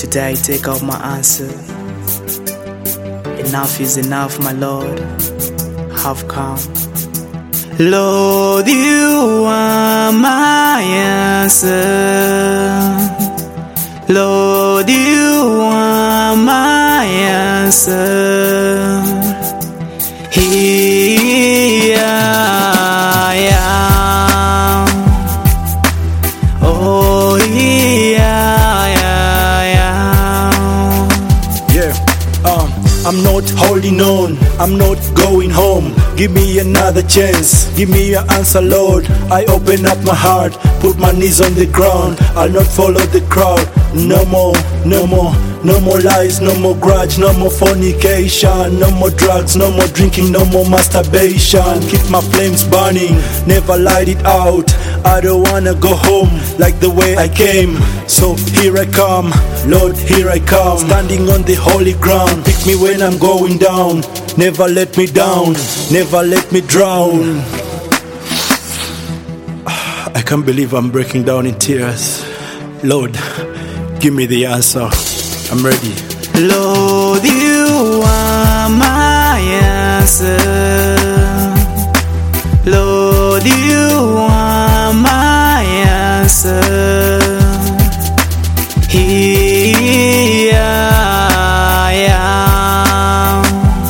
Today I take out my answer. Enough is enough, my Lord. Have come. Lord, you are my answer. Lord, you are my answer. Here I am. Oh, here I am. Yeah, I'm not holding on, I'm not going home. Give me another chance, give me your answer, Lord. I open up my heart, put my knees on the ground. I'll not follow the crowd. No more, no more, no more lies, no more grudge, no more fornication, no more drugs, no more drinking, no more masturbation. Keep my flames burning, never light it out. I don't wanna go home like the way I came. So here I come, Lord, here I come. Standing on the holy ground, pick me when I'm going down. Never let me down, never let me drown. I can't believe I'm breaking down in tears. Lord, give me the answer. I'm ready. Lord, you are my answer. Lord, you are my answer. Here I am.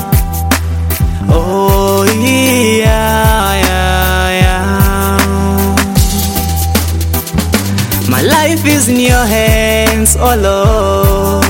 Oh, here I am. My life is in your hands, oh Lord.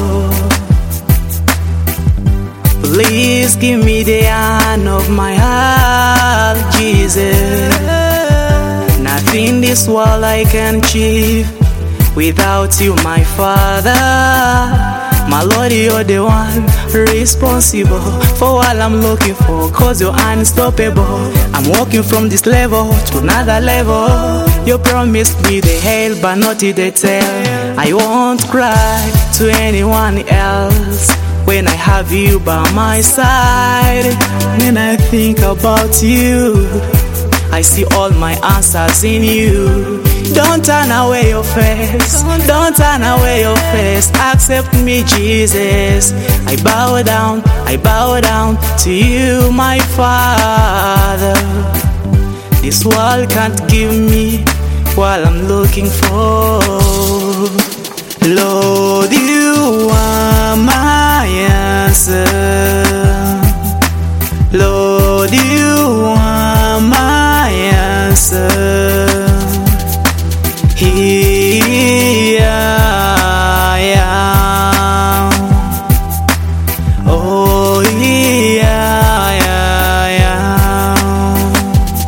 Please give me the hand of my heart, Jesus. Nothing in this world I can achieve without you, my Father. My Lord, you're the one responsible for all I'm looking for, cause you're unstoppable. I'm walking from this level to another level. You promised me the head but not the tail. I won't cry to anyone else when I have you by my side. When I think about you, I see all my answers in you. Don't turn away your face, don't turn away your face. Accept me, Jesus. I bow down to you, my Father. This world can't give me what I'm looking for. Lord, you are my answer. Lord, you are my answer. Here I am. Oh, here I am.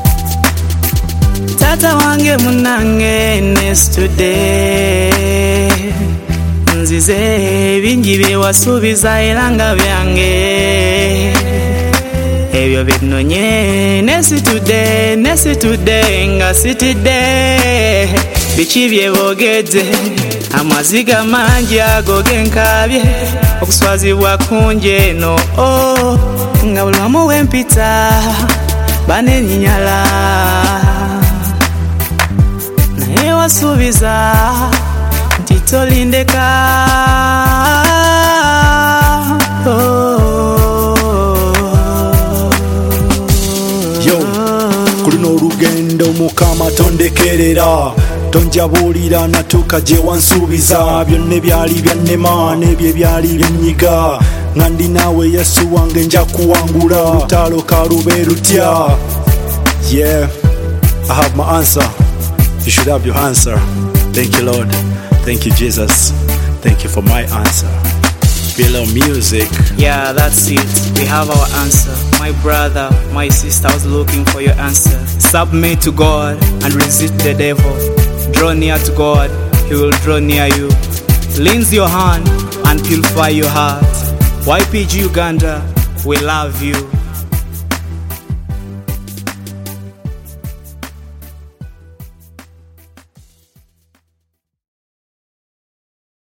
Tata wange munange yesterday. Nzize bingi byewasuubiza era nga byange. Ebyo binonye nesitudde nga sitidde. Biki byeboogedde amaziga mangi ago genkabye. Okuswazibwa kungi eno nga buli wamu wempita banenyinyala. Naye wasuubiza nti tolindeka. Kulino olugendo Mukama tondekerera, tonjabulira natuuka gye wansuubiza. Byonna ebyali byannema n'ebyo ebyali byenyiga, nga ndi naawe Yesu wange nja kuwangula. Lutalo kalube lutya. Yeah, I have my answer. You should have your answer. Thank you, Lord. Thank you, Jesus. Thank you for my answer. Below music. Yeah, that's it. We have our answer. My brother, my sister, I was looking for your answer. Submit to God and resist the devil. Draw near to God, He will draw near you. Cleanse your hand and purify your heart. YPG Uganda, we love you.